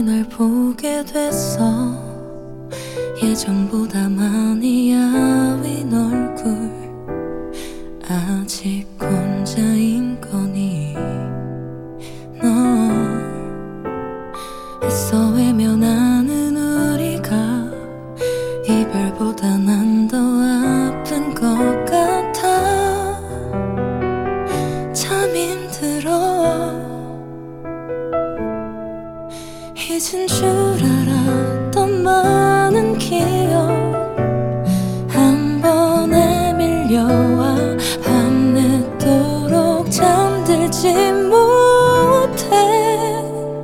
널 보게 됐어. 예전보다 많이 야윈 얼굴. 아직 혼자인 거니? 너 애써 외면하는 우리가 이별보다 난 더 아픈 것 같아. 참 힘들어. 잊은 줄 알았던 많은 기억 한 번에 밀려와 밤늦도록 잠들지 못해.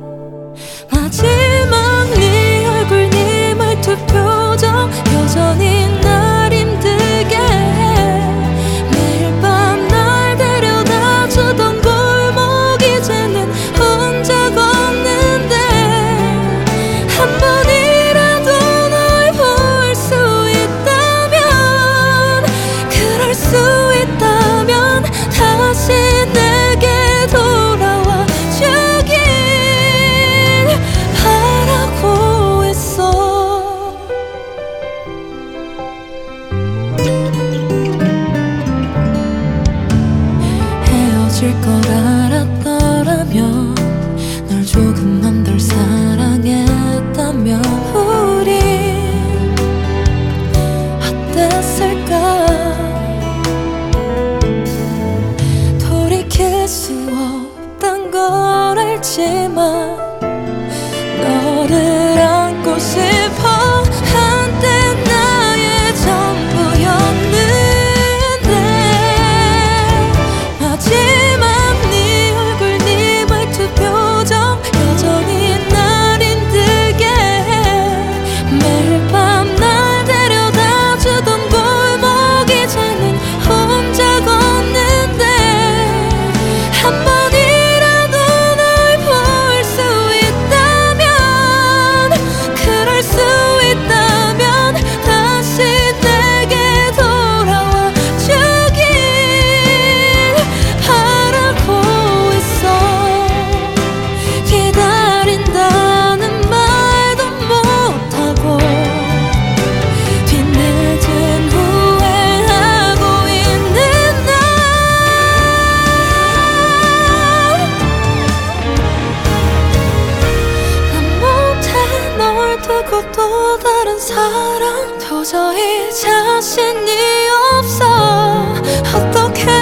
마지막 네 얼굴 네 말투 표정 여전히 날 힘들게 해. 매일 밤 날 데려다 주던 골목 이제는 혼자 걷는데 한 번이라도 널 볼 수 있다면 그럴 수 있다면 다시 내게 돌아와 주길 바라고 있어. 헤어질 걸 알았더라면 널 조금만 덜 사랑했다면 우린 어땠을까. 돌이킬 수 없단 걸 알지만 너를 안고 싶어. 한때 나의 전부였는데 마지막 네 얼굴 네 말투 표정 여전히 날 힘들게 해. 매일 밤 날 데려다 주던 골목 이제는 혼자 걷는데 한 번이라도 널 볼 수 있다면 그럴 수 있다면 다시 내게 돌아와 주길 바라고 있어. 기다린다는 말도 못하고 뒤늦은 후회하고 있는 나. 난 못해 널 두고 또 다른 사랑. 도저히 자신이 없어. 어떻게